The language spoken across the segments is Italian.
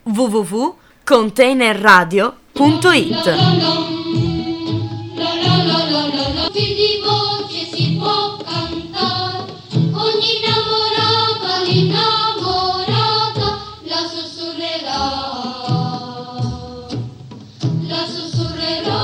www.containerradio.it. Di voce si può cantare, ogni innamorata, l'innamorata la sussurrerà, la sussurrerà.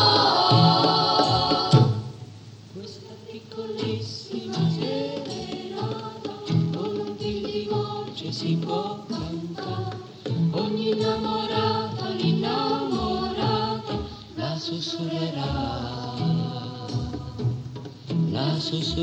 Questa piccolissima serenata, con di voce si può cantare, ogni innamorata, l'innamorata la sussurrerà. La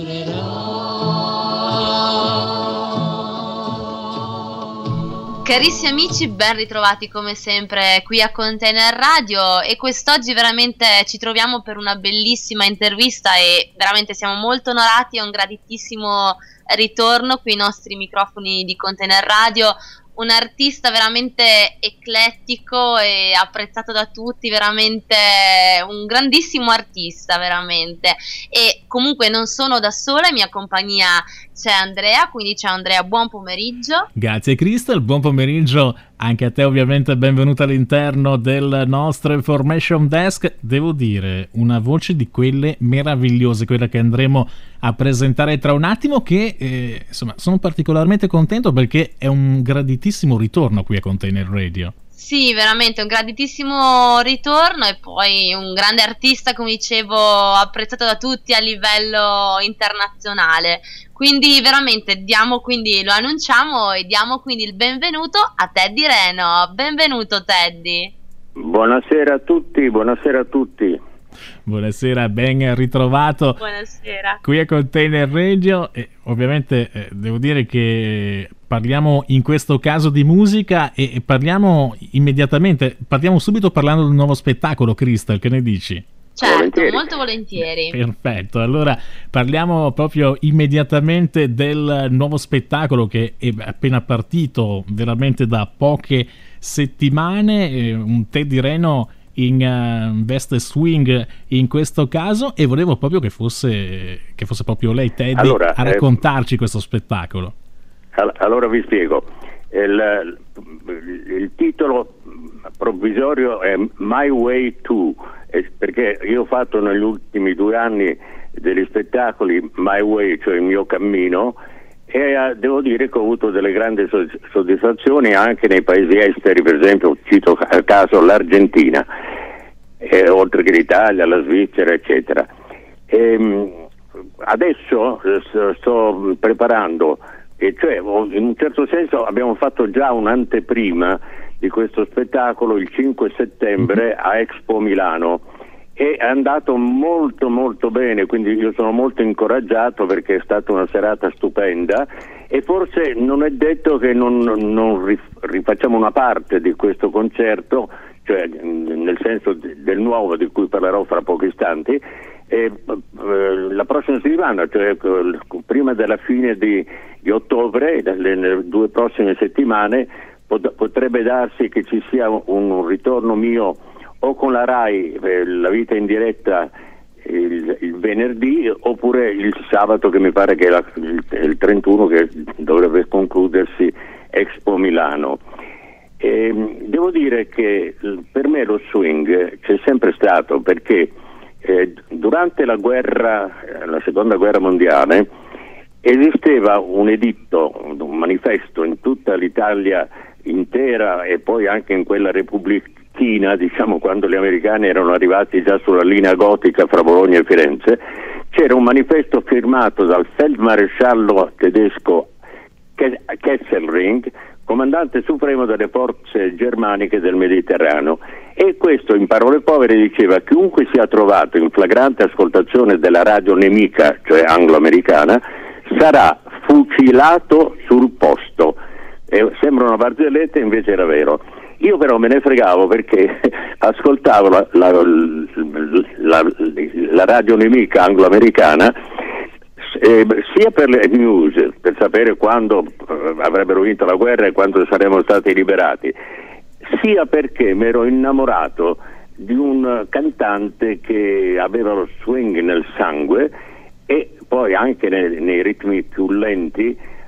sussurrerò. Carissimi amici, ben ritrovati come sempre qui a Container Radio, e quest'oggi veramente ci troviamo per una bellissima intervista e veramente siamo molto onorati. È un graditissimo ritorno qui ai nostri microfoni di Container Radio. Un artista veramente eclettico e apprezzato da tutti, veramente un grandissimo artista veramente. E comunque non sono da sola, in mia compagnia c'è Andrea, quindi ciao Andrea, buon pomeriggio. Grazie Crystal, buon pomeriggio anche a te, ovviamente benvenuta all'interno del nostro Information Desk. Devo dire, una voce di quelle meravigliose, quella che andremo a presentare tra un attimo, che insomma sono particolarmente contento perché è un graditissimo ritorno qui a Container Radio. Sì, veramente un graditissimo ritorno, e poi un grande artista, come dicevo, apprezzato da tutti a livello internazionale. Quindi veramente lo annunciamo e diamo quindi il benvenuto a Teddy Reno. Benvenuto Teddy. Buonasera a tutti, buonasera a tutti. Buonasera, ben ritrovato. Buonasera. Qui a Container Radio, e ovviamente devo dire che parliamo in questo caso di musica e partiamo subito parlando del nuovo spettacolo, Crystal, che ne dici? Certo, volentieri. Molto volentieri. Perfetto, allora parliamo proprio immediatamente del nuovo spettacolo che è appena partito veramente da poche settimane, un Teddy Reno in veste swing in questo caso, e volevo proprio che fosse proprio lei, Teddy, a raccontarci questo spettacolo. Allora vi spiego. Il titolo provvisorio è My Way To, perché io ho fatto negli ultimi 2 anni degli spettacoli My Way, cioè il mio cammino, e devo dire che ho avuto delle grandi soddisfazioni anche nei paesi esteri. Per esempio cito a caso l'Argentina, oltre che l'Italia, la Svizzera, eccetera. Adesso sto preparando, cioè in un certo senso abbiamo fatto già un'anteprima di questo spettacolo il 5 settembre a Expo Milano, e è andato molto molto bene, quindi io sono molto incoraggiato perché è stata una serata stupenda, e forse non è detto che non rifacciamo una parte di questo concerto, cioè nel senso del nuovo di cui parlerò fra pochi istanti, la prossima settimana, cioè prima della fine di ottobre, nelle 2 prossime settimane, potrebbe darsi che ci sia un ritorno mio o con la RAI, la vita in diretta il venerdì, oppure il sabato, che mi pare che è il 31, che dovrebbe concludersi Expo Milano. Devo dire che per me lo swing c'è sempre stato, perché durante la seconda guerra mondiale esisteva un editto, un manifesto in tutta l'Italia intera, e poi anche in quella repubblichina, diciamo, quando gli americani erano arrivati già sulla linea gotica fra Bologna e Firenze. C'era un manifesto firmato dal feldmaresciallo tedesco Kesselring, comandante supremo delle forze germaniche del Mediterraneo, e questo, in parole povere, diceva: chiunque sia trovato in flagrante ascoltazione della radio nemica, cioè anglo-americana, sarà fucilato sul posto. Sembra una barzelletta, invece era vero. Io però me ne fregavo, perché ascoltavo la radio nemica anglo-americana, sia per le news, per sapere quando avrebbero vinto la guerra e quando saremmo stati liberati, sia perché mi ero innamorato di un cantante che aveva lo swing nel sangue, e poi anche nei ritmi più lenti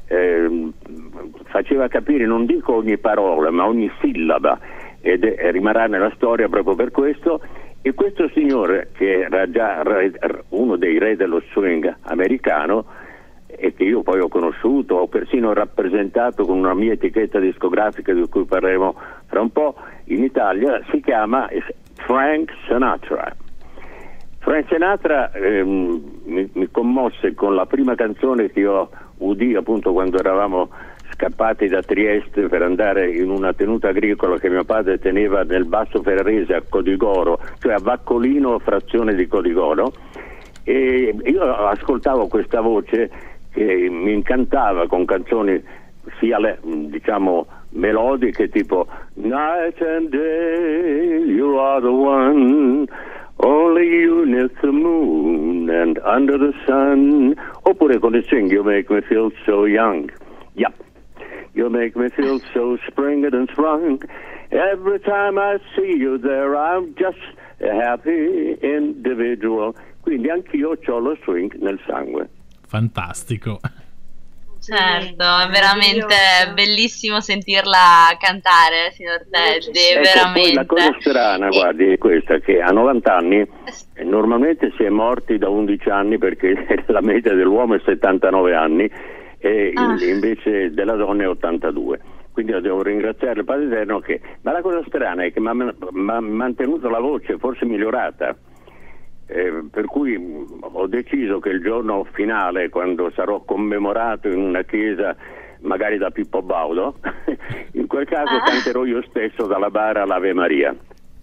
faceva capire, non dico ogni parola, ma ogni sillaba, rimarrà nella storia proprio per questo. E questo signore, che era già uno dei re dello swing americano, e che io poi ho conosciuto, ho persino rappresentato con una mia etichetta discografica di cui parleremo fra un po' in Italia, si chiama Frank Sinatra. Frank Sinatra mi commosse con la prima canzone che io udì appunto quando eravamo scappati da Trieste per andare in una tenuta agricola che mio padre teneva nel Basso Ferrarese a Codigoro, cioè a Vaccolino, frazione di Codigoro, e io ascoltavo questa voce che mi incantava con canzoni sia diciamo melodiche tipo Night and Day you are the one, only you neath the moon and under the sun, oppure con il swing You Make Me Feel So Young, yep, You make me feel so springed and sprung, every time I see you there I'm just a happy individual. Quindi anch'io ho lo swing nel sangue. Fantastico. Certo, è veramente bellissimo sentirla cantare, signor Teddy, veramente. Poi la cosa strana, guardi, è questa, che a 90 anni normalmente si è morti da 11 anni, perché la media dell'uomo è 79 anni e invece della donna è 82. Quindi io devo ringraziare il Padre Eterno ma la cosa strana è che mi ha mantenuto la voce, forse migliorata. Per cui ho deciso che il giorno finale, quando sarò commemorato in una chiesa magari da Pippo Baudo, in quel caso canterò io stesso dalla bara l'Ave Maria.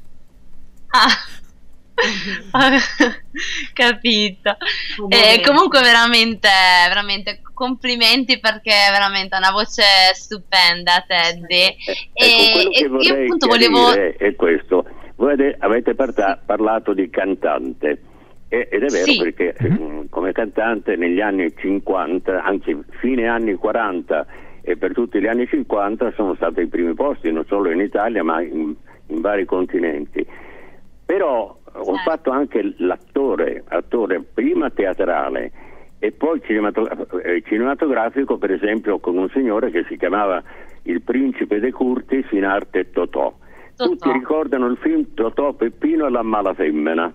Capito. Comunque veramente complimenti, perché è veramente una voce stupenda, Teddy. Quello che vorrei appunto chiarire è questo. Voi avete parlato di cantante ed è vero, sì, perché come cantante negli anni 50, anzi fine anni 40 e per tutti gli anni 50 sono stati ai primi posti, non solo in Italia ma in vari continenti. Però ho fatto anche attore prima teatrale e poi cinematografico, per esempio con un signore che si chiamava il Principe de Curtis, in arte Totò. Tutti ricordano il film Totò, Peppino e la mala femmina,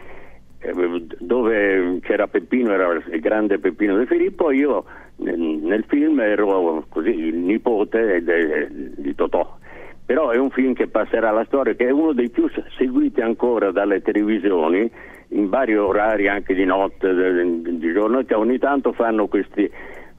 dove c'era Peppino, era il grande Peppino De Filippo, io nel film ero così il nipote di Totò. Però è un film che passerà alla storia, che è uno dei più seguiti ancora dalle televisioni, in vari orari anche di notte, di giorno, che ogni tanto fanno questi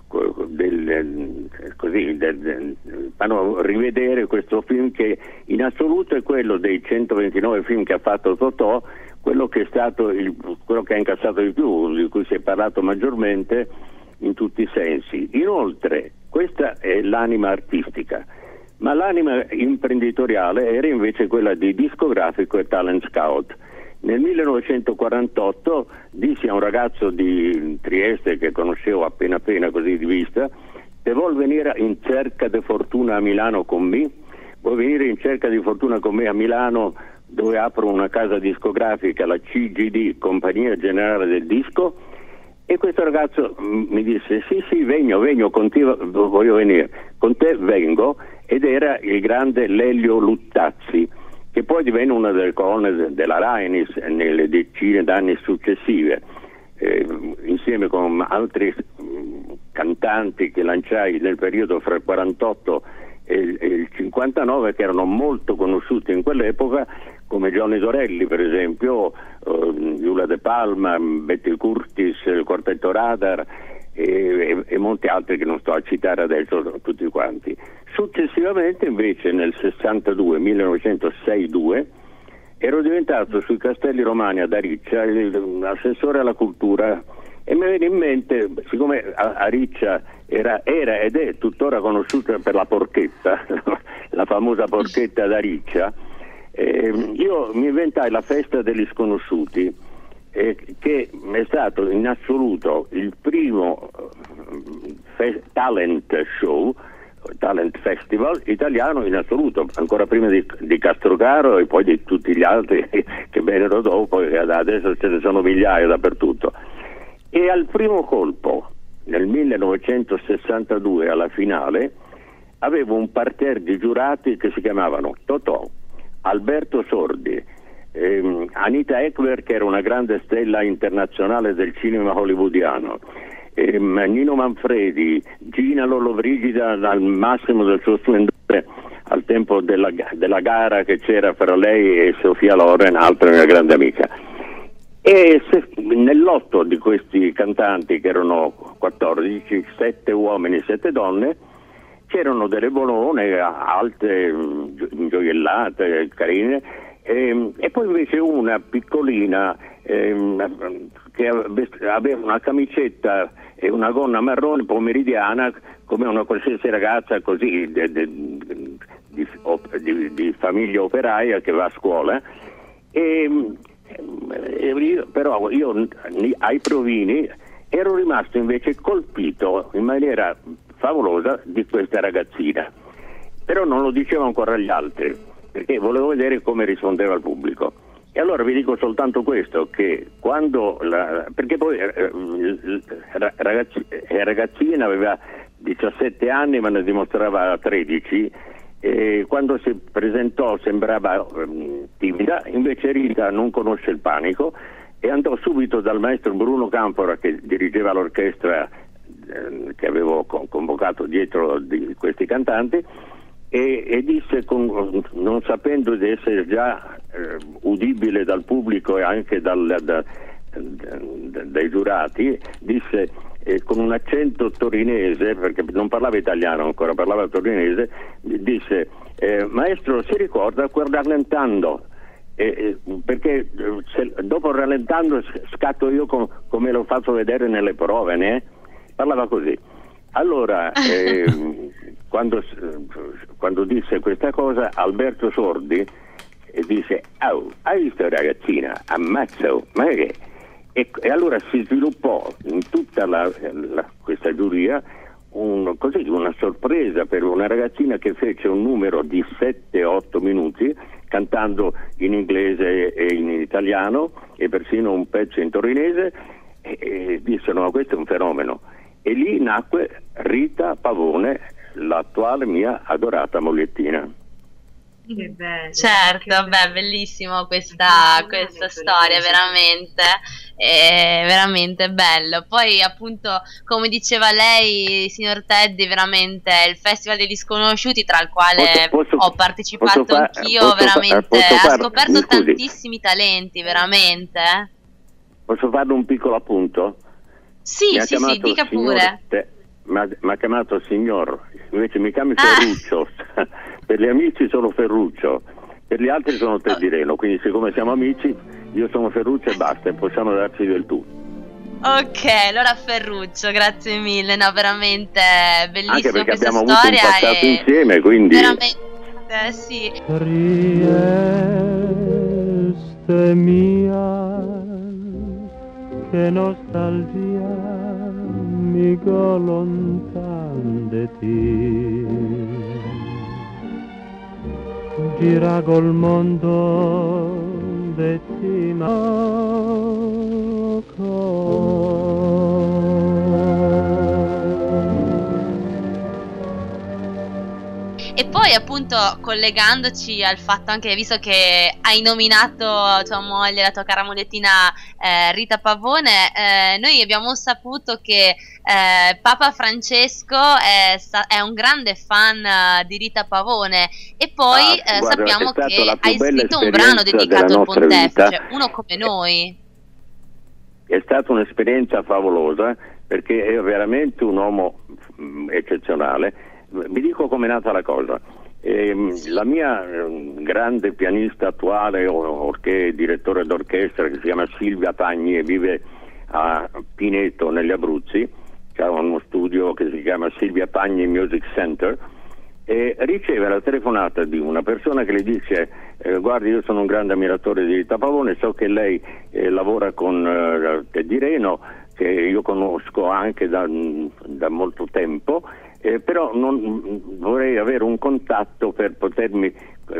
fanno rivedere questo film, che in assoluto è quello dei 129 film che ha fatto Totò, quello che è stato quello che ha incassato di più, di cui si è parlato maggiormente in tutti i sensi. Inoltre questa è l'anima artistica, ma l'anima imprenditoriale era invece quella di discografico e talent scout. Nel 1948 dissi a un ragazzo di Trieste che conoscevo appena così di vista: "Te vuol venire in cerca di fortuna a Milano con me? Vuoi venire in cerca di fortuna con me a Milano, dove apro una casa discografica, la CGD, Compagnia Generale del Disco?" E questo ragazzo mi disse: sì, vengo con te, voglio venire, con te vengo. Ed era il grande Lelio Luttazzi, che poi divenne una delle colonne della Rai nelle decine d'anni successive, insieme con altri cantanti che lanciai nel periodo fra il 48 e il 59, che erano molto conosciuti in quell'epoca, come Johnny Dorelli per esempio, Giulia De Palma, Betty Curtis, il Quartetto Radar e molti altri che non sto a citare adesso tutti quanti. Successivamente invece nel 1962 ero diventato sui Castelli Romani ad Ariccia assessore alla cultura, e mi venne in mente, siccome Ariccia era ed è tuttora conosciuta per la porchetta, la famosa porchetta d'Ariccia, io mi inventai la festa degli sconosciuti, che è stato in assoluto il primo talent festival italiano in assoluto, ancora prima di Castrocaro e poi di tutti gli altri che vennero dopo, e adesso ce ne sono migliaia dappertutto. E al primo colpo nel 1962 alla finale avevo un parterre di giurati che si chiamavano Totò, Alberto Sordi, Anita Ekberg, che era una grande stella internazionale del cinema hollywoodiano, Nino Manfredi, Gina Lollobrigida al massimo del suo splendore al tempo della gara che c'era fra lei e Sofia Loren, altra mia grande amica. E nell'otto di questi cantanti, che erano 14, 7 uomini, 7 donne, c'erano delle bolone alte, ingioiellate, carine, e poi invece una piccolina che aveva una camicetta e una gonna marrone pomeridiana come una qualsiasi ragazza così di famiglia operaia che va a scuola. Però io ai provini ero rimasto invece colpito in maniera favolosa di questa ragazzina, però non lo dicevo ancora agli altri perché volevo vedere come rispondeva il pubblico. E allora vi dico soltanto questo, che quando perché poi ragazzina aveva 17 anni ma ne dimostrava 13, e quando si presentò sembrava timida, invece Rita non conosce il panico e andò subito dal maestro Bruno Canfora, che dirigeva l'orchestra che avevo convocato dietro di questi cantanti, e disse, non sapendo di essere già udibile dal pubblico e anche dai giurati, disse con un accento torinese, perché non parlava italiano ancora, parlava torinese, disse: maestro, si ricorda quel rallentando? Perché dopo rallentando scatto io come lo faccio vedere nelle prove, né? Parlava così. Allora quando disse questa cosa, Alberto Sordi disse: oh, hai visto ragazzina? Ammazzo, ma che? E allora si sviluppò in tutta questa giuria una sorpresa per una ragazzina che fece un numero di 7-8 minuti cantando in inglese e in italiano e persino un pezzo in torinese, e dissero: no, questo è un fenomeno. E lì nacque Rita Pavone, l'attuale mia adorata mogliettina. Che bello, Certo, che beh, bellissimo questa storia, veramente, è veramente bello. Poi appunto, come diceva lei, signor Teddy, veramente il Festival degli Sconosciuti, tra il quale ho partecipato anch'io, veramente ha scoperto tantissimi talenti, veramente. Posso farle un piccolo appunto? Sì, dica pure. Mi ha chiamato signor, invece mi chiami Ferruccio. Per gli amici sono Ferruccio, per gli altri sono Teddy Reno, quindi siccome siamo amici io sono Ferruccio e basta, e possiamo darci del tu. Ok, allora Ferruccio, grazie mille, no, veramente bellissima anche perché questa abbiamo storia avuto un passato insieme, quindi veramente sì. Trieste mia, che nostalgia mi go lontan de ti. Gira col mondo de ti E poi appunto collegandoci al fatto anche, visto che hai nominato tua moglie, la tua cara mogliettina Rita Pavone, noi abbiamo saputo che Papa Francesco è un grande fan di Rita Pavone, e poi guarda, sappiamo che hai bella scritto un brano dedicato al nostra pontefice, vita. uno come noi. È stata un'esperienza favolosa, perché è veramente un uomo eccezionale. Vi dico com'è nata la cosa. La mia grande pianista attuale, orché direttore d'orchestra, che si chiama Silvia Pagni e vive a Pineto negli Abruzzi, che ha uno studio che si chiama Silvia Pagni Music Center, e riceve la telefonata di una persona che le dice: guardi, io sono un grande ammiratore di Rita Pavone, so che lei lavora con Teddy Reno, che io conosco anche da molto tempo, però vorrei avere un contatto per potermi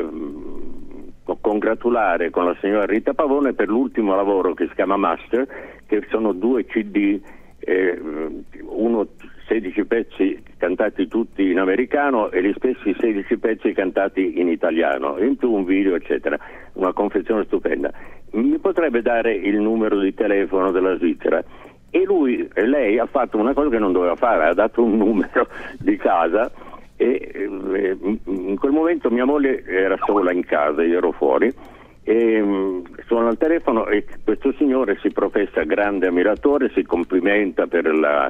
congratulare con la signora Rita Pavone per l'ultimo lavoro che si chiama Master, che sono 2 CD uno 16 pezzi cantati tutti in americano e gli stessi 16 pezzi cantati in italiano, in più un video, eccetera, una confezione stupenda. Mi potrebbe dare il numero di telefono della Svizzera? E lei ha fatto una cosa che non doveva fare, ha dato un numero di casa, e in quel momento mia moglie era sola in casa, io ero fuori, e suona al telefono e questo signore si professa grande ammiratore, si complimenta per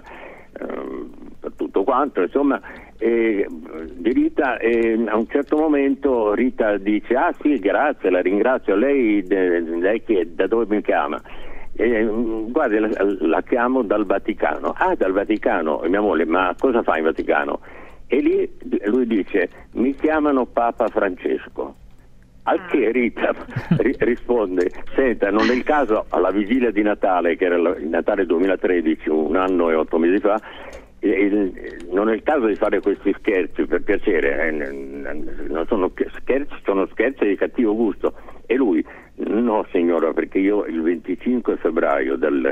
tutto quanto, insomma, di Rita, e a un certo momento Rita dice: ah sì, grazie, la ringrazio, lei da dove mi chiama? Guardi, la chiamo dal Vaticano. Ah, dal Vaticano. E mia moglie: ma cosa fa in Vaticano? E lì lui dice: mi chiamano Papa Francesco. Al che Rita risponde: senta, non è il caso, alla vigilia di Natale, che era il Natale 2013, 1 anno e 8 mesi fa, non è il caso di fare questi scherzi, per piacere, non sono scherzi, sono scherzi di cattivo gusto. E lui: no signora, perché io il 25 febbraio del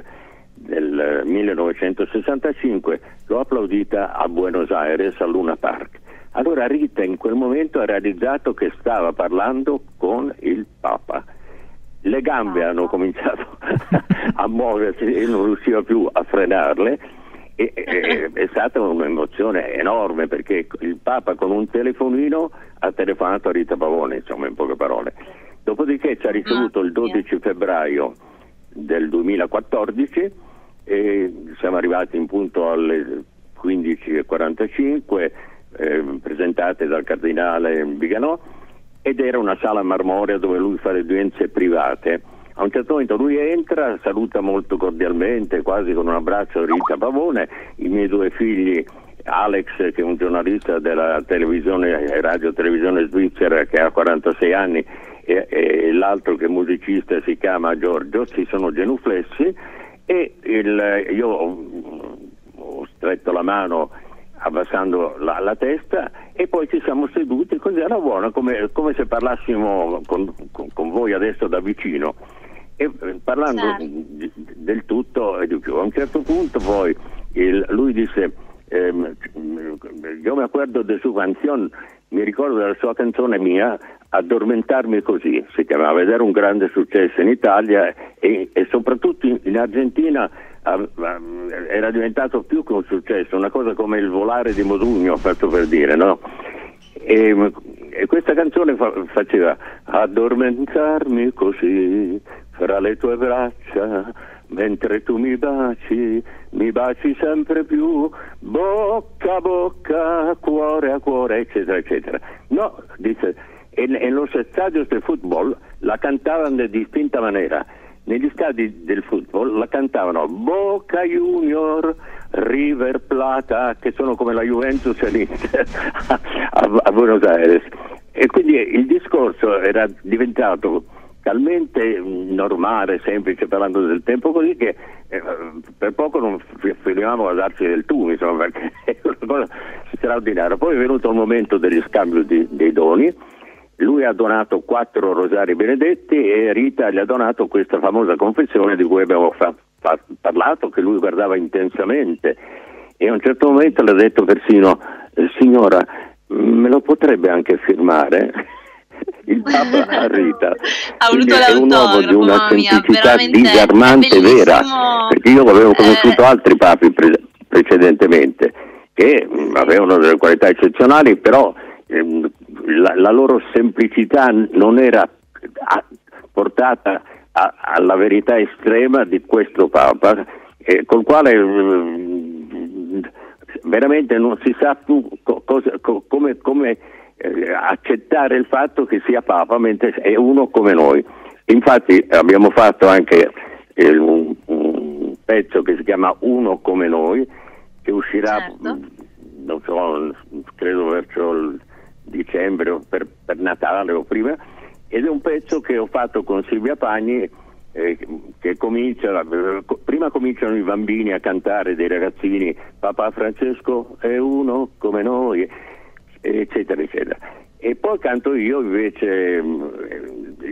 1965 l'ho applaudita a Buenos Aires al Luna Park. Allora Rita in quel momento ha realizzato che stava parlando con il Papa. Le gambe hanno cominciato a muoversi e non riusciva più a frenarle, e è stata un'emozione enorme, perché il Papa con un telefonino ha telefonato a Rita Pavone, insomma, in poche parole. Dopodiché ci ha ricevuto il 12 febbraio del 2014 e siamo arrivati in punto alle 15:45, presentate dal cardinale Viganò, ed era una sala marmorea dove lui fa le udienze private. A un certo momento lui entra, saluta molto cordialmente, quasi con un abbraccio, Rita Pavone, i miei 2 figli, Alex, che è un giornalista della televisione, radio televisione svizzera, che ha 46 anni, e l'altro che è musicista, si chiama Giorgio, si sono genuflessi, e io ho stretto la mano abbassando la testa, e poi ci siamo seduti così alla buona, come se parlassimo con voi adesso da vicino, e parlando del tutto e di più. A un certo punto poi lui disse: io mi acuerdo de su canzone, mi ricordo della sua canzone mia, Addormentarmi così, si chiamava, ed era un grande successo in Italia e soprattutto in Argentina. Era diventato più che un successo, una cosa come il volare di Modugno, fatto per dire, no? E questa canzone faceva: addormentarmi così fra le tue braccia, mentre tu mi baci sempre più, bocca a bocca, cuore a cuore, eccetera, eccetera. No, dice, en los estadios de fútbol la cantaban de distinta manera. Negli stadi del football la cantavano Boca Junior, River Plata, che sono come la Juventus a Buenos Aires. E quindi il discorso era diventato talmente normale, semplice, parlando del tempo così, che per poco non finivamo a darci del tu, insomma, perché è una cosa straordinaria. Poi è venuto il momento degli scambi dei doni. Lui ha donato 4 rosari benedetti e Rita gli ha donato questa famosa confezione di cui abbiamo parlato, che lui guardava intensamente, e a un certo momento le ha detto persino: signora, me lo potrebbe anche firmare? Il Papa a Rita. Ha voluto è un uomo di una semplicità disarmante, vera, perché io avevo conosciuto altri papi precedentemente che avevano delle qualità eccezionali, però la loro semplicità non era portata alla verità estrema di questo Papa, col quale veramente non si sa più come accettare il fatto che sia Papa, mentre è uno come noi. Infatti abbiamo fatto anche un pezzo che si chiama Uno come noi, che uscirà, certo, non so, credo verso il dicembre o per Natale o prima, ed è un pezzo che ho fatto con Silvia Pagni, che prima cominciano i bambini a cantare, dei ragazzini, Papa Francesco è uno come noi, eccetera eccetera, e poi canto io invece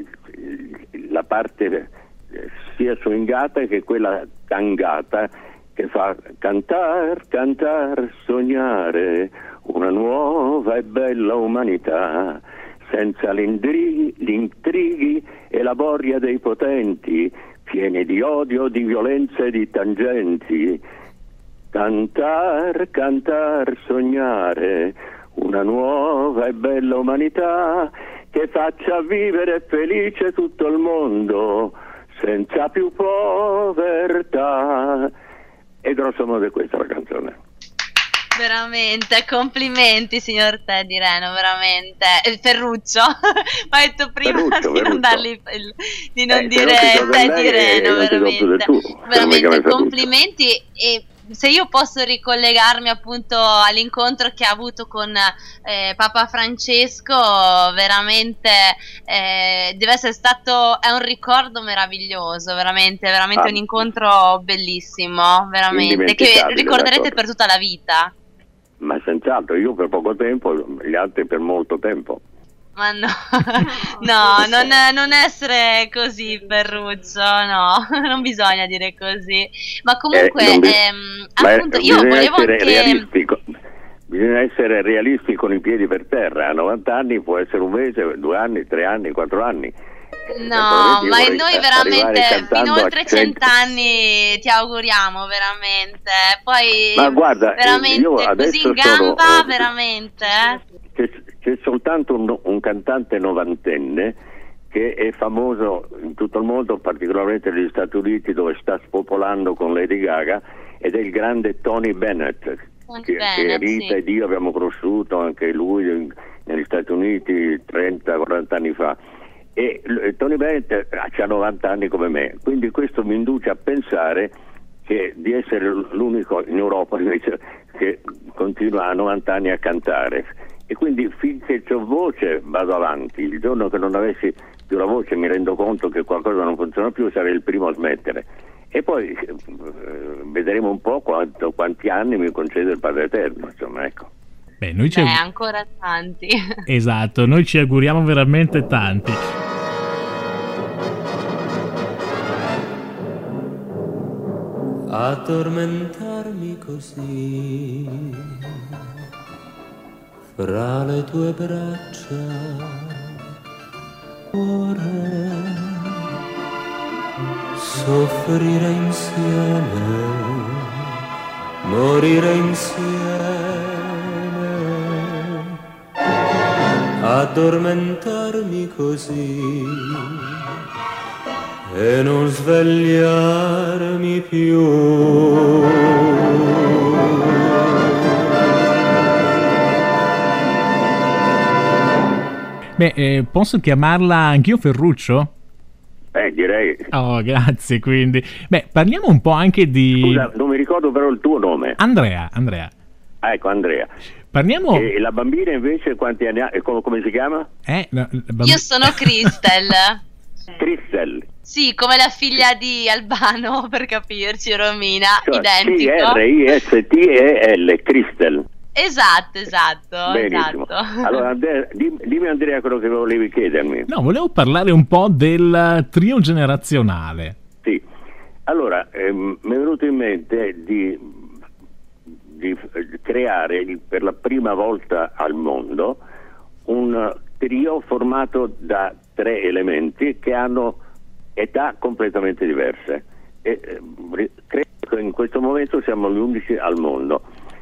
la parte sia swingata che quella tangata, che fa cantar, sognare una nuova e bella umanità, senza gli intrighi e la boria dei potenti, pieni di odio, di violenza e di tangenti. Cantar, sognare una nuova e bella umanità che faccia vivere felice tutto il mondo, senza più povertà. E grosso modo è questa la canzone. Veramente, complimenti signor Teddy Reno, veramente. Ferruccio, ma hai detto prima Ferruccio. di non dire Teddy Reno, veramente complimenti. E se io posso ricollegarmi appunto all'incontro che ha avuto con Papa Francesco, veramente deve essere stato, è un ricordo meraviglioso, veramente un incontro bellissimo, veramente, che ricorderete per tutta la vita. Ma senz'altro, io per poco tempo, gli altri per molto tempo. Ma no, non essere così, Ferruccio, no, non bisogna dire così. Ma comunque, appunto, io volevo anche... Bisogna essere realisti con i piedi per terra. A 90 anni può essere un mese, 2 anni, 3 anni, 4 anni. No, ma noi veramente fino oltre 100 anni ti auguriamo, veramente. Poi, ma guarda, veramente io così in gamba, veramente. C'è soltanto un cantante novantenne che è famoso in tutto il mondo, particolarmente negli Stati Uniti, dove sta spopolando con Lady Gaga, ed è il grande Tony Bennett, che Rita ed io abbiamo conosciuto, anche lui negli Stati Uniti 30-40 anni fa. E Tony Bennett ha 90 anni come me, quindi questo mi induce a pensare di essere l'unico in Europa invece che continua a 90 anni a cantare. E quindi finché c'ho voce vado avanti. Il giorno che non avessi più la voce mi rendo conto che qualcosa non funziona più, sarei il primo a smettere. E poi vedremo un po' quanti anni mi concede il Padre Eterno, insomma, ecco. Ancora tanti. Esatto, noi ci auguriamo veramente tanti. Addormentarmi così fra le tue braccia, cuore, soffrire insieme, morire insieme, addormentarmi così e non svegliarmi più. Posso chiamarla anch'io Ferruccio? Direi. Oh, grazie, quindi. Parliamo un po' anche di... Scusa, non mi ricordo però il tuo nome. Andrea. Ecco, Andrea. Parliamo... E la bambina invece quanti anni ha? Come si chiama? Io sono Cristel. Cristel. Sì, come la figlia di Albano, per capirci, Romina, cioè, identico. Cristel, Cristel. Esatto. Benissimo. Esatto. Allora, dimmi Andrea quello che volevi chiedermi. No, volevo parlare un po' del trio generazionale. Sì, allora mi è venuto in mente di creare per la prima volta al mondo un trio formato da 3 elementi che hanno età completamente diverse. E credo che in questo momento siamo gli unici al mondo.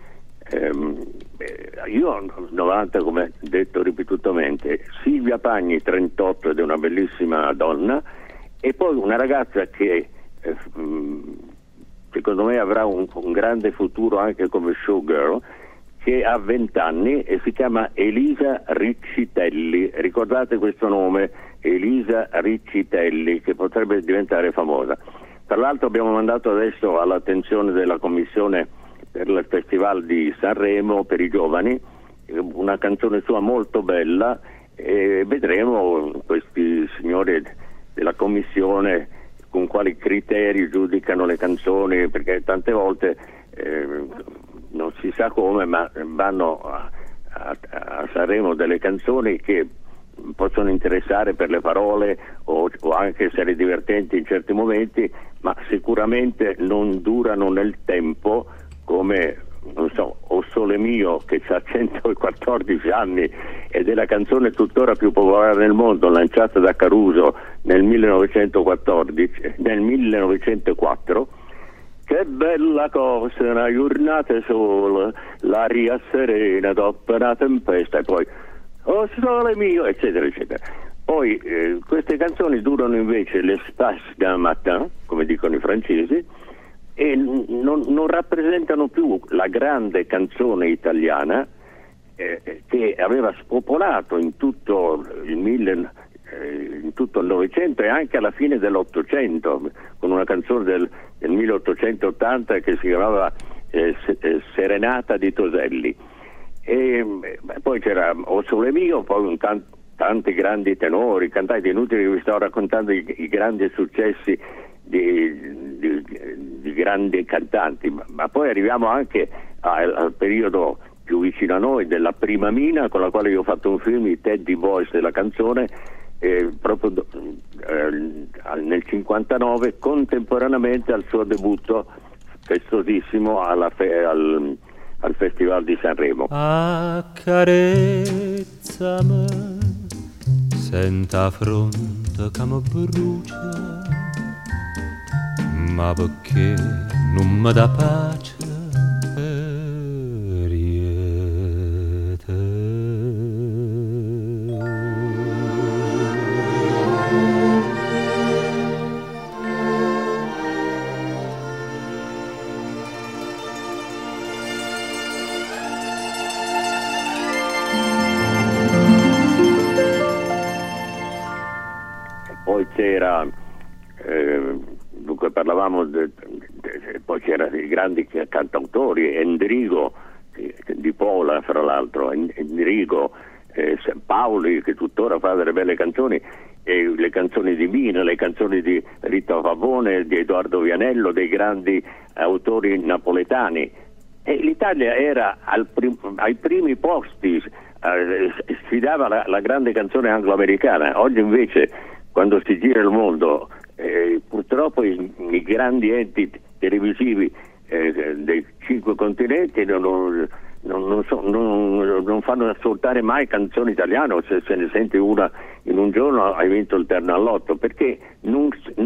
Io ho 90, come detto ripetutamente, Silvia Pagni 38 ed è una bellissima donna, e poi una ragazza che secondo me avrà un grande futuro anche come showgirl, che ha 20 anni e si chiama Elisa Riccitelli. Ricordate questo nome, Elisa Riccitelli, che potrebbe diventare famosa. Tra l'altro abbiamo mandato adesso all'attenzione della commissione per il Festival di Sanremo per i giovani una canzone sua molto bella, e vedremo questi signori della commissione con quali criteri giudicano le canzoni, perché tante volte non si sa come, ma vanno a Sanremo delle canzoni che possono interessare per le parole o anche essere divertenti in certi momenti, ma sicuramente non durano nel tempo come, non so, O Sole Mio, che ha 114 anni ed è la canzone tuttora più popolare nel mondo, lanciata da Caruso nel 1904. Che bella cosa, una giornata sola, l'aria serena dopo una tempesta, e poi O Sole Mio, eccetera eccetera. Poi queste canzoni durano invece l'espace d'un matin, come dicono i francesi, e non rappresentano più la grande canzone italiana che aveva spopolato in tutto il Novecento e anche alla fine dell'Ottocento, con una canzone del 1880 che si chiamava Serenata di Toselli. E poi c'era O Sole Mio, poi tanti grandi tenori, cantanti, inutili che vi stavo raccontando i grandi successi di grandi cantanti, ma poi arriviamo anche al periodo più vicino a noi della prima Mina, con la quale io ho fatto un film, i Teddy Boys della canzone, proprio nel 59, contemporaneamente al suo debutto festosissimo al Festival di Sanremo. Accarezzami, senta fronte che mi brucia, ma perché non mi dà pace? Poi c'era dunque parlavamo poi c'erano i grandi cantautori, Endrigo di Pola, fra l'altro, Endrigo, Paoli, che tuttora fa delle belle canzoni, e le canzoni di Mina, le canzoni di Rita Pavone, di Edoardo Vianello, dei grandi autori napoletani, e l'Italia era ai primi posti, sfidava la grande canzone anglo-americana. Oggi invece, quando si gira il mondo, purtroppo i grandi enti televisivi dei 5 continenti non fanno ascoltare mai canzoni italiane, o se ne sente una in un giorno hai vinto il terno all'otto, perché non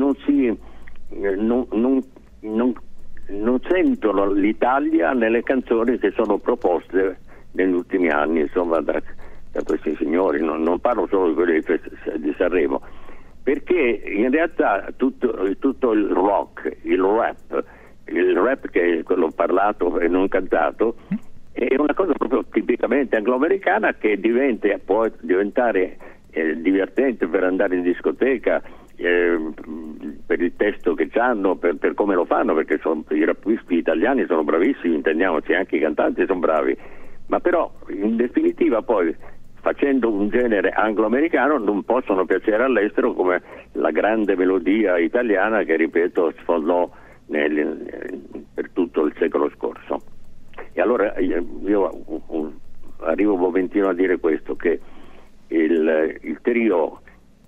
sentono l'Italia nelle canzoni che sono proposte negli ultimi anni, insomma, da questi signori. Non parlo solo di quelli di Sanremo, perché in realtà tutto il rock, il rap che è quello parlato e non cantato, è una cosa proprio tipicamente anglo-americana, che può diventare divertente per andare in discoteca, per il testo che hanno, per come lo fanno, perché i rappisti italiani sono bravissimi, intendiamoci, anche i cantanti sono bravi, ma però in definitiva poi, facendo un genere anglo-americano, non possono piacere all'estero come la grande melodia italiana che, ripeto, sfondò per tutto il secolo scorso. E allora io arrivo un momentino a dire questo, che il trio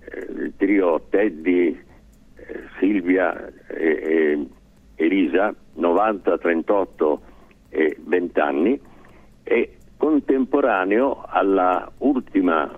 Teddy, Silvia e Elisa, 90, 38 e 20 anni, è contemporaneo alla ultima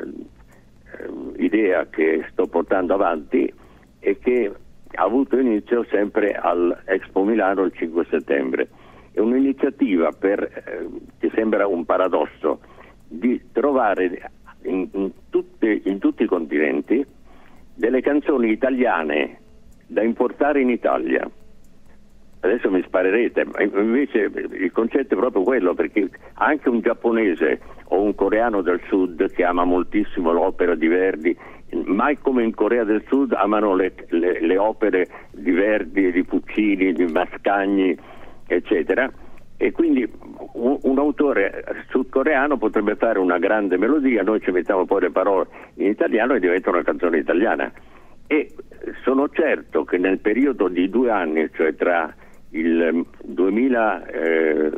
idea che sto portando avanti e che ha avuto inizio sempre all'Expo Milano il 5 settembre. È un'iniziativa che sembra un paradosso, di trovare in tutti i continenti delle canzoni italiane da importare in Italia. Adesso mi sparerete, ma invece il concetto è proprio quello, perché anche un giapponese o un coreano del sud che ama moltissimo l'opera di Verdi, mai come in Corea del Sud amano le opere di Verdi, di Puccini, di Mascagni, eccetera, e quindi un autore sudcoreano potrebbe fare una grande melodia, noi ci mettiamo poi le parole in italiano e diventa una canzone italiana. E sono certo che nel periodo di 2 anni, cioè tra il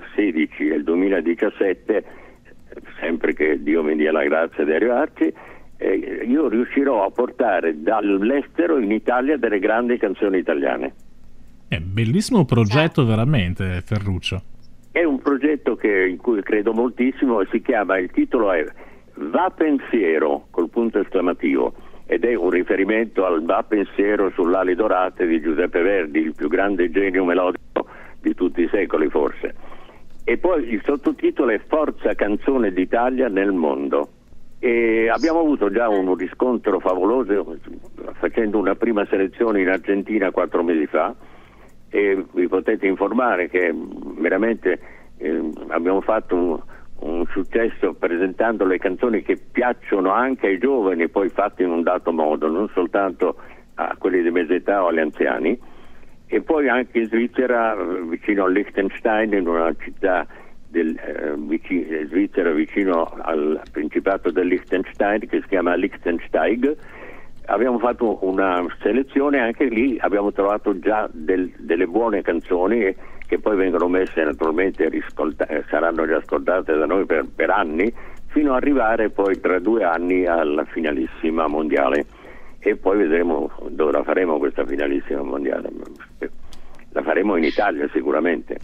2016 e il 2017, sempre che Dio mi dia la grazia di arrivarci, io riuscirò a portare dall'estero in Italia delle grandi canzoni italiane. È bellissimo progetto, veramente, Ferruccio. È un progetto in cui credo moltissimo, il titolo è Va Pensiero col punto esclamativo, ed è un riferimento al Va Pensiero sull'ali dorate di Giuseppe Verdi, il più grande genio melodico di tutti i secoli forse. E poi il sottotitolo è Forza Canzone d'Italia nel mondo. E abbiamo avuto già un riscontro favoloso facendo una prima selezione in Argentina 4 mesi fa, e vi potete informare che veramente abbiamo fatto un successo presentando le canzoni che piacciono anche ai giovani, poi fatte in un dato modo, non soltanto a quelli di mezza età o agli anziani. E poi anche in Svizzera, vicino a Liechtenstein, in una città Svizzera vicino al Principato del Liechtenstein, che si chiama Liechtensteig, abbiamo fatto una selezione. Anche lì abbiamo trovato già delle buone canzoni che poi vengono messe naturalmente, saranno già ascoltate da noi per anni, fino ad arrivare poi tra 2 anni alla finalissima mondiale. E poi vedremo dove la faremo questa finalissima mondiale. La faremo in Italia sicuramente.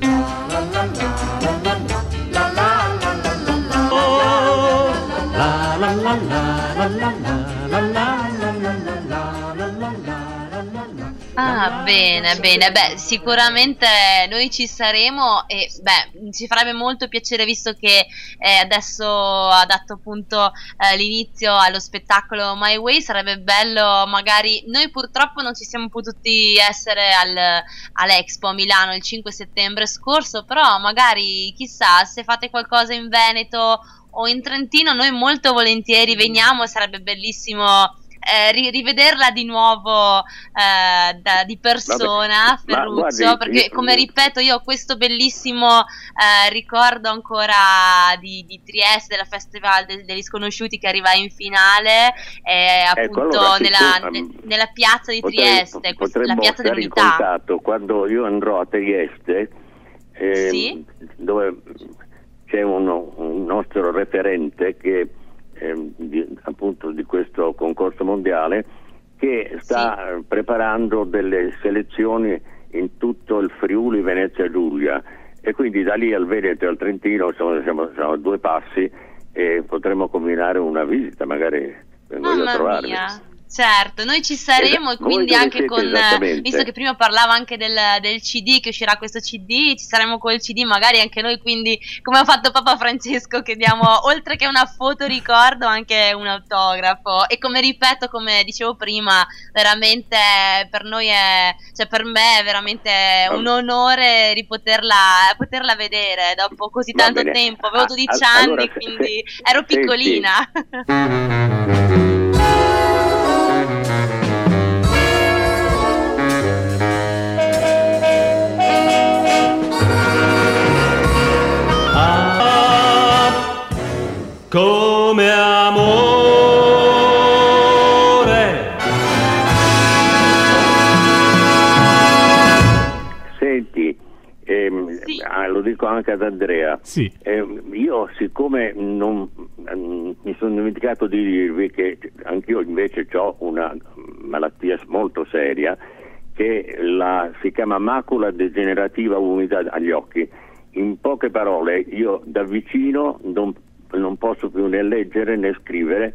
Ah, bene, bene, beh, sicuramente noi ci saremo e beh, ci farebbe molto piacere, visto che adesso ha dato appunto l'inizio allo spettacolo My Way. Sarebbe bello, magari, noi purtroppo non ci siamo potuti essere all'Expo a Milano il 5 settembre scorso, però magari chissà, se fate qualcosa in Veneto o in Trentino, noi molto volentieri veniamo. Sarebbe bellissimo rivederla di nuovo di persona. Vabbè, Ferruccio, perché come ripeto, io ho questo bellissimo ricordo ancora di Trieste, della Festival degli Sconosciuti, che arriva in finale appunto allora, nella piazza di Trieste, la piazza dell'Unità. In contatto quando io andrò a Trieste, sì? Dove c'è un nostro referente che appunto di questo concorso mondiale, che sta preparando delle selezioni in tutto il Friuli Venezia Giulia, e quindi da lì al Veneto e al Trentino siamo a 2 passi, e potremo combinare una visita, magari vengo io a trovarvi. Mia. Certo, noi ci saremo, e quindi anche visto che prima parlava anche del CD, che uscirà questo CD, ci saremo col CD magari anche noi, quindi come ha fatto Papa Francesco, che diamo oltre che una foto ricordo anche un autografo. E come ripeto, come dicevo prima, veramente per noi per me è veramente un onore poterla vedere dopo così tanto tempo. Avevo 12 anni, quindi ero piccolina. Come amore. Senti, sì. Lo dico anche ad Andrea. Sì. Io, siccome mi sono dimenticato di dirvi che anch'io invece ho una malattia molto seria, che si chiama macula degenerativa umida agli occhi. In poche parole, io da vicino non posso più né leggere né scrivere,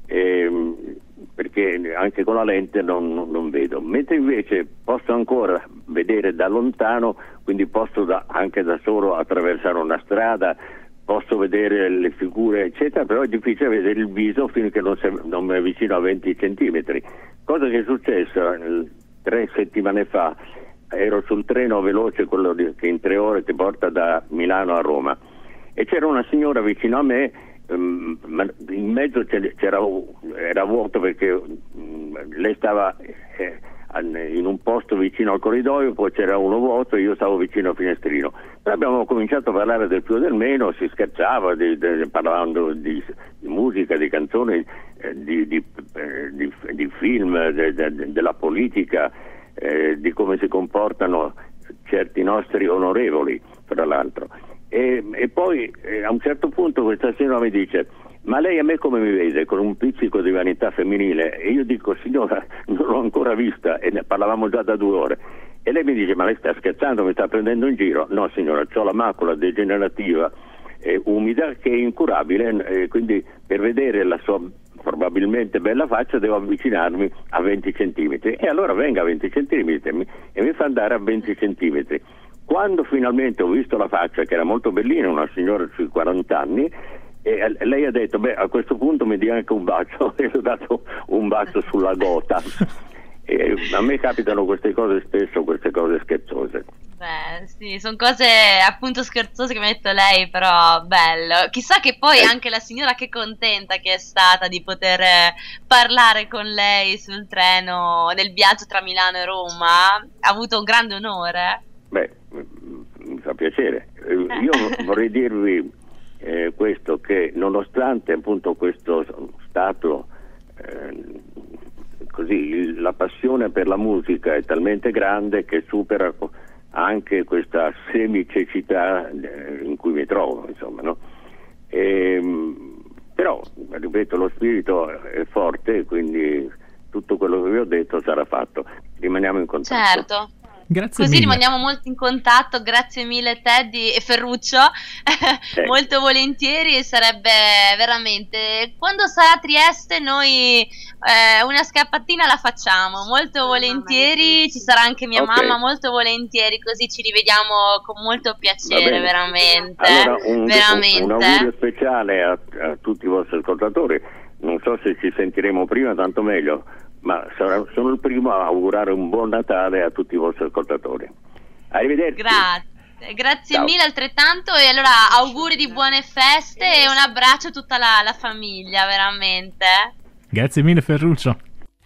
perché anche con la lente non vedo, mentre invece posso ancora vedere da lontano, quindi posso anche da solo attraversare una strada, posso vedere le figure eccetera, però è difficile vedere il viso finché non mi avvicino a 20 centimetri, cosa che è successa 3 settimane fa. Ero sul treno veloce, quello che in 3 ore ti porta da Milano a Roma, e c'era una signora vicino a me, ma in mezzo era vuoto, perché lei stava in un posto vicino al corridoio, poi c'era uno vuoto e io stavo vicino al finestrino. Poi abbiamo cominciato a parlare del più e del meno, si scherzava, parlando di musica, di canzoni, di film, della politica, di come si comportano certi nostri onorevoli, fra l'altro. E poi a un certo punto questa signora mi dice: ma lei a me come mi vede? Con un pizzico di vanità femminile? E io dico, signora, non l'ho ancora vista, e ne parlavamo già da 2 ore. E lei mi dice, ma lei sta scherzando, mi sta prendendo in giro? No signora, ho la macula degenerativa umida che è incurabile, quindi per vedere la sua probabilmente bella faccia devo avvicinarmi a 20 centimetri. E allora venga a 20 centimetri e mi fa andare a 20 centimetri. Quando finalmente ho visto la faccia, che era molto bellina, una signora sui 40 anni, e lei ha detto, beh, a questo punto mi dia anche un bacio, e le ho dato un bacio sulla gota. E a me capitano queste cose spesso, queste cose scherzose. Beh, sì, sono cose appunto scherzose che mi ha detto lei, però bello. Chissà che poi anche la signora che contenta che è stata di poter parlare con lei sul treno nel viaggio tra Milano e Roma. Ha avuto un grande onore. Beh, mi fa piacere. Io vorrei dirvi questo, che nonostante appunto questo stato così, la passione per la musica è talmente grande che supera anche questa semicecità in cui mi trovo, insomma, no? Però, ripeto, lo spirito è forte, quindi tutto quello che vi ho detto sarà fatto. Rimaniamo in contatto. Certo. Grazie Così mille. rimaniamo molto in contatto, grazie mille Teddy e Ferruccio, molto volentieri, e sarebbe veramente, quando sarà Trieste noi una scappatina la facciamo, molto volentieri, ci sarà anche mia mamma, molto volentieri, così ci rivediamo con molto piacere, veramente. Allora veramente. Un augurio speciale a tutti i vostri ascoltatori, non so se ci sentiremo prima, tanto meglio, ma sono il primo a augurare un buon Natale a tutti i vostri ascoltatori. Arrivederci. Grazie mille altrettanto, e allora auguri di buone feste e un abbraccio a tutta la famiglia, veramente. Grazie mille Ferruccio.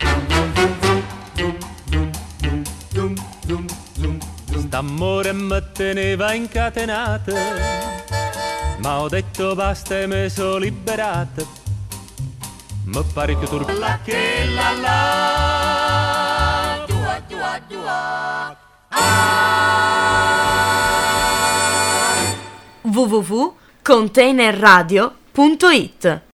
St'amore mi teneva incatenata, ma ho detto basta e me sono liberata. Mi pare che tu che la tua www.containerradio.it